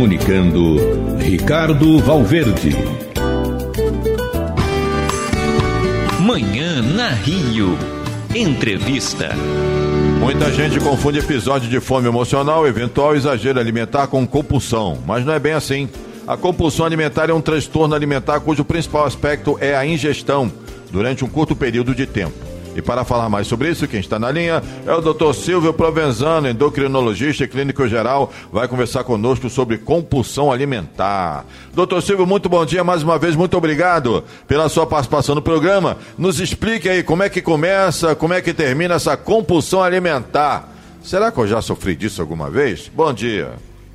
Comunicando, Ricardo Valverde. Manhã na Rio. Entrevista. Muita gente confunde episódio de fome emocional, eventual exagero alimentar com compulsão, mas não é bem assim. A compulsão alimentar é um transtorno alimentar cujo principal aspecto é a ingestão durante um curto período de tempo. E para falar mais sobre isso, quem está na linha é o Dr. Silvio Provenzano, endocrinologista e clínico geral, vai conversar conosco sobre compulsão alimentar. Dr. Silvio, muito bom dia, mais uma vez, muito obrigado pela sua participação no programa. Nos explique aí como é que começa, como é que termina essa compulsão alimentar. Será que eu já sofri disso alguma vez? Bom dia.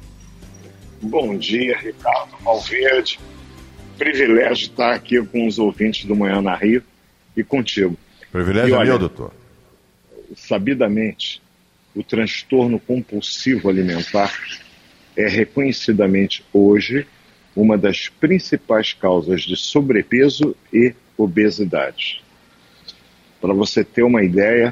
Bom dia, Ricardo Valverde. Privilégio estar aqui com os ouvintes do Manhã na Rio e contigo. Privilégio é meu, doutor. Sabidamente, o transtorno compulsivo alimentar é reconhecidamente hoje uma das principais causas de sobrepeso e obesidade. Para você ter uma ideia,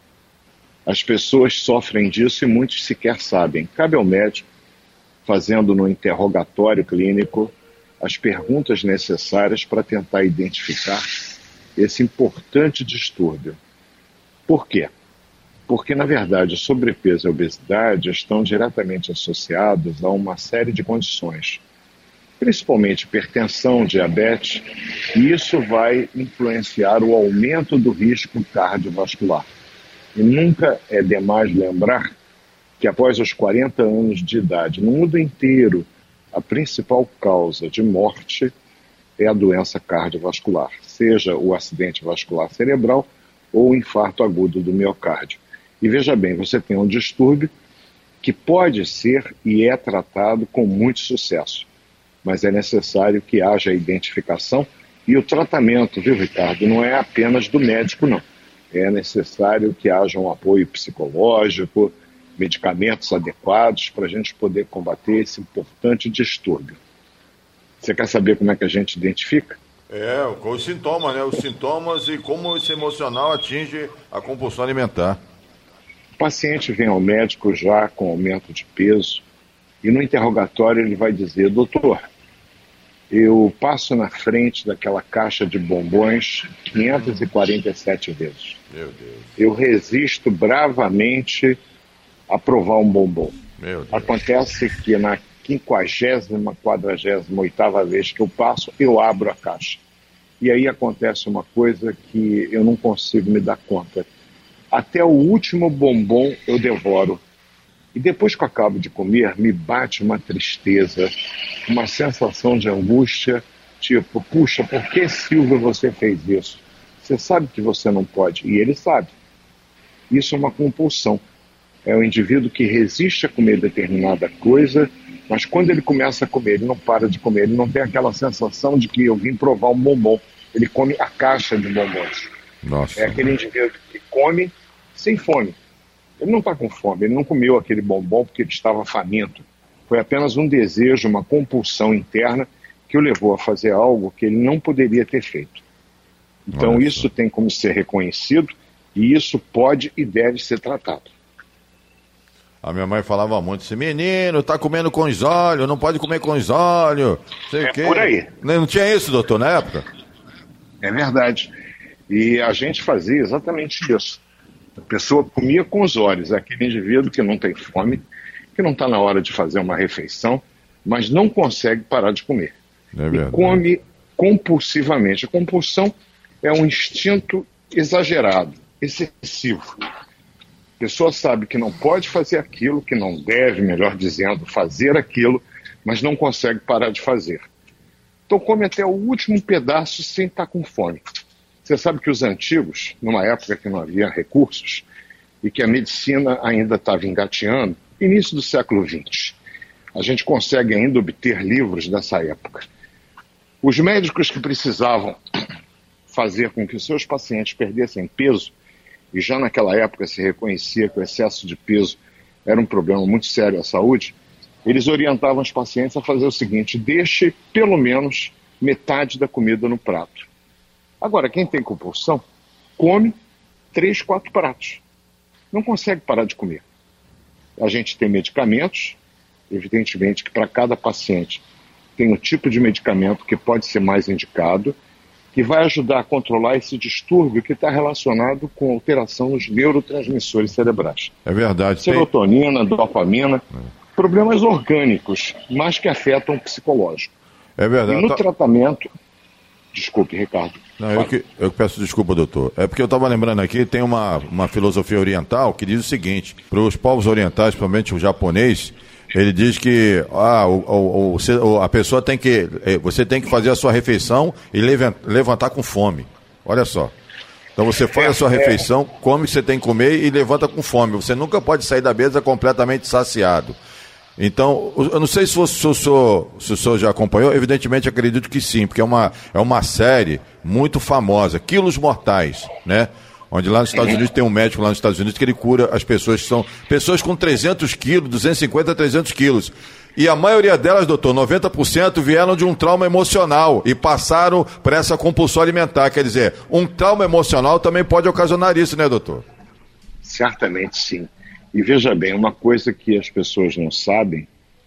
as pessoas sofrem disso e muitos sequer sabem. Cabe ao médico, fazendo no interrogatório clínico, as perguntas necessárias para tentar identificar esse importante distúrbio. Por quê? Porque, na verdade, o sobrepeso e a obesidade estão diretamente associados a uma série de condições, principalmente hipertensão, diabetes, e isso vai influenciar o aumento do risco cardiovascular. E nunca é demais lembrar que após os 40 anos de idade, no mundo inteiro, a principal causa de morte é a doença cardiovascular, seja o acidente vascular cerebral ou o infarto agudo do miocárdio. E veja bem, você tem um distúrbio que pode ser e é tratado com muito sucesso, mas é necessário que haja a identificação e o tratamento, viu, Ricardo? Não é apenas do médico, não. É necessário que haja um apoio psicológico, medicamentos adequados para a gente poder combater esse importante distúrbio. Você quer saber como é que a gente identifica? Com os sintomas, né? Os sintomas e como esse emocional atinge a compulsão alimentar. O paciente vem ao médico já com aumento de peso e no interrogatório ele vai dizer: doutor, eu passo na frente daquela caixa de bombons 547 vezes. Meu Deus. Eu resisto bravamente a provar um bombom. Meu Deus. Acontece que na 50ª, 48ª vez que eu passo, eu abro a caixa. E aí acontece uma coisa que eu não consigo me dar conta. Até o último bombom eu devoro. E depois que eu acabo de comer, me bate uma tristeza, uma sensação de angústia, tipo, puxa, por que, Silvio, você fez isso? Você sabe que você não pode. E ele sabe. Isso é uma compulsão. É o indivíduo que resiste a comer determinada coisa, mas quando ele começa a comer, ele não para de comer, ele não tem aquela sensação de que eu vim provar um bombom. Ele come a caixa de bombons. Nossa. É aquele indivíduo que come sem fome. Ele não está com fome, ele não comeu aquele bombom porque ele estava faminto. Foi apenas um desejo, uma compulsão interna que o levou a fazer algo que ele não poderia ter feito. Então isso tem como ser reconhecido e isso pode e deve ser tratado. A minha mãe falava muito assim: menino, tá comendo com os olhos, não pode comer com os olhos. Sei o quê. Por aí. Não tinha isso, doutor, na época? É verdade. E a gente fazia exatamente isso. A pessoa comia com os olhos, é aquele indivíduo que não tem fome, que não está na hora de fazer uma refeição, mas não consegue parar de comer. E come compulsivamente. A compulsão é um instinto exagerado, excessivo. A pessoa sabe que não pode fazer aquilo, que não deve, melhor dizendo, fazer aquilo, mas não consegue parar de fazer. Então come até o último pedaço sem estar com fome. Você sabe que os antigos, numa época que não havia recursos e que a medicina ainda estava engateando, início do século XX, a gente consegue ainda obter livros dessa época. Os médicos que precisavam fazer com que os seus pacientes perdessem peso, e já naquela época se reconhecia que o excesso de peso era um problema muito sério à saúde, eles orientavam os pacientes a fazer o seguinte: deixe pelo menos metade da comida no prato. Agora, quem tem compulsão, come 3, 4 pratos. Não consegue parar de comer. A gente tem medicamentos, evidentemente que para cada paciente tem um tipo de medicamento que pode ser mais indicado, que vai ajudar a controlar esse distúrbio que está relacionado com alteração nos neurotransmissores cerebrais. É verdade. Serotonina, dopamina, problemas orgânicos, mas que afetam o psicológico. É verdade. E no tratamento... Desculpe, Ricardo. Não, eu peço desculpa, doutor. É porque eu estava lembrando aqui, tem uma filosofia oriental que diz o seguinte: para os povos orientais, principalmente o japonês, ele diz que a pessoa você tem que fazer a sua refeição e levantar com fome. Olha só. Então você faz a sua refeição, come o que você tem que comer e levanta com fome. Você nunca pode sair da mesa completamente saciado. Então, eu não sei se o senhor já acompanhou, evidentemente acredito que sim, porque é uma série muito famosa, Quilos Mortais, né? Onde lá nos Estados Unidos tem um médico lá nos Estados Unidos que ele cura as pessoas que são pessoas com 300 quilos, 250 a 300 quilos. E a maioria delas, doutor, 90% vieram de um trauma emocional e passaram por essa compulsão alimentar. Quer dizer, um trauma emocional também pode ocasionar isso, né, doutor? Certamente sim. E veja bem, uma coisa que as pessoas não sabem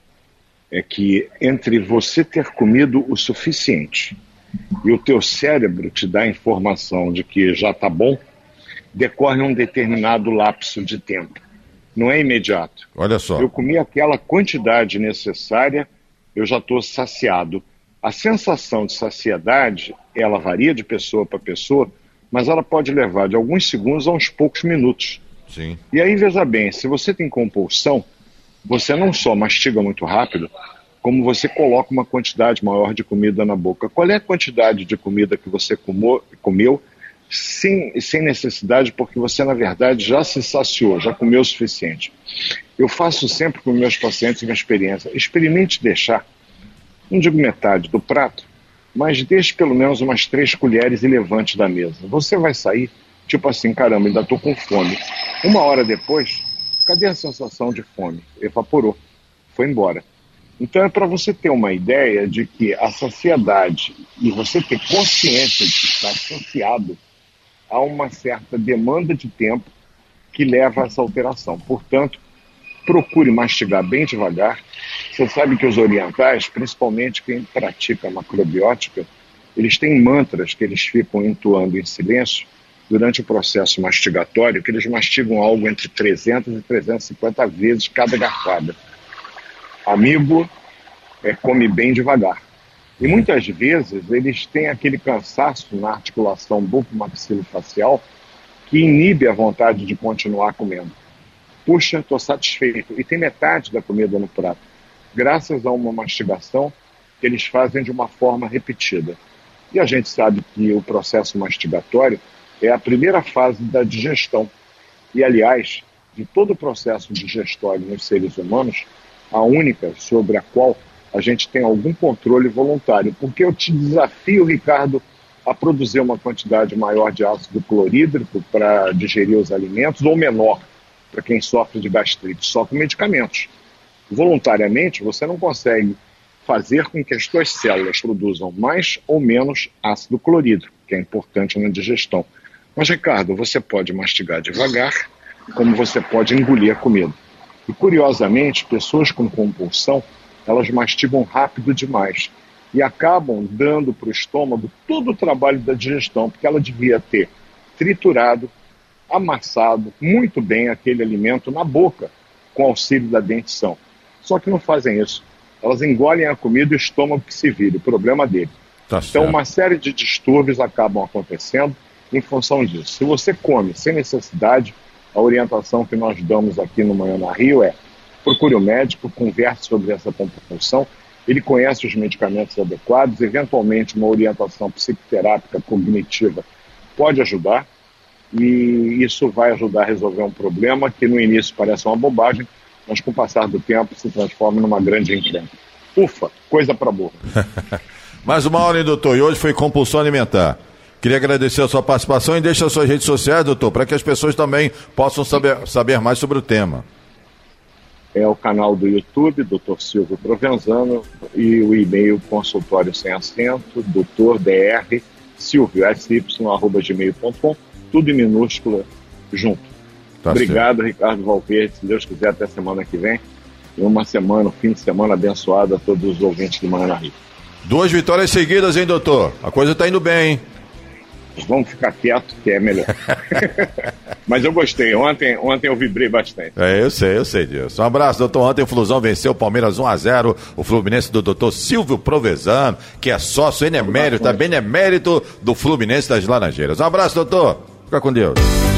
é que entre você ter comido o suficiente e o teu cérebro te dar a informação de que já está bom, decorre um determinado lapso de tempo. Não é imediato. Olha só. Eu comi aquela quantidade necessária, eu já estou saciado. A sensação de saciedade, ela varia de pessoa para pessoa, mas ela pode levar de alguns segundos a uns poucos minutos. Sim. E aí, veja bem, se você tem compulsão, você não só mastiga muito rápido, como você coloca uma quantidade maior de comida na boca. Qual é a quantidade de comida que você comeu sem necessidade, porque você, na verdade, já se saciou, já comeu o suficiente? Eu faço sempre com meus pacientes uma experiência. Experimente deixar, não digo metade do prato, mas deixe pelo menos umas 3 colheres e levante da mesa. Você vai sair, tipo assim, caramba, ainda estou com fome. 1 hora depois, cadê a sensação de fome? Evaporou, foi embora. Então é para você ter uma ideia de que a saciedade e você ter consciência de que está associado a uma certa demanda de tempo que leva a essa alteração. Portanto, procure mastigar bem devagar. Você sabe que os orientais, principalmente quem pratica macrobiótica, eles têm mantras que eles ficam entoando em silêncio durante o processo mastigatório, que eles mastigam algo entre 300 e 350 vezes cada garfada. Amigo, come bem devagar. E muitas vezes eles têm aquele cansaço na articulação bucomaxilofacial que inibe a vontade de continuar comendo. Puxa, estou satisfeito. E tem metade da comida no prato, graças a uma mastigação que eles fazem de uma forma repetida. E a gente sabe que o processo mastigatório é a primeira fase da digestão. E, aliás, de todo o processo digestório nos seres humanos, a única sobre a qual a gente tem algum controle voluntário. Porque eu te desafio, Ricardo, a produzir uma quantidade maior de ácido clorídrico para digerir os alimentos, ou menor, para quem sofre de gastrite, só com medicamentos. Voluntariamente, você não consegue fazer com que as suas células produzam mais ou menos ácido clorídrico, que é importante na digestão. Mas, Ricardo, você pode mastigar devagar, como você pode engolir a comida. E, curiosamente, pessoas com compulsão, elas mastigam rápido demais e acabam dando para o estômago todo o trabalho da digestão, porque ela devia ter triturado, amassado muito bem aquele alimento na boca, com auxílio da dentição. Só que não fazem isso. Elas engolem a comida e o estômago que se vira, o problema dele. Tá então, certo. uma série de distúrbios acabam acontecendo em função disso. Se você come sem necessidade, a orientação que nós damos aqui no Manhã na Rio é: procure o médico, converse sobre essa compulsão, ele conhece os medicamentos adequados, eventualmente uma orientação psicoterápica cognitiva pode ajudar, e isso vai ajudar a resolver um problema que no início parece uma bobagem, mas com o passar do tempo se transforma numa grande encrenca. Ufa, coisa para burro. Mais uma hora, hein, doutor? E hoje foi compulsão alimentar. Queria agradecer a sua participação e deixa as suas redes sociais, doutor, para que as pessoas também possam saber mais sobre o tema. É o canal do YouTube, Dr. Silvio Provenzano, e o e-mail consultório sem acento, drdsilvio@gmail.com, tudo em minúscula, junto. Tá Obrigado, certo. Ricardo Valverde. Se Deus quiser, até semana que vem. e uma semana, um fim de semana abençoado a todos os ouvintes do Manhã na Rio. 2 vitórias seguidas, hein, doutor? A coisa tá indo bem, hein? Vamos ficar quieto, que é melhor. Mas eu gostei. Ontem eu vibrei bastante. Eu sei disso. Um abraço, doutor. Ontem o Flusão venceu o Palmeiras 1-0. O Fluminense do doutor Silvio Provenzano, que é sócio benemérito do Fluminense das Laranjeiras. Um abraço, doutor. Fica com Deus.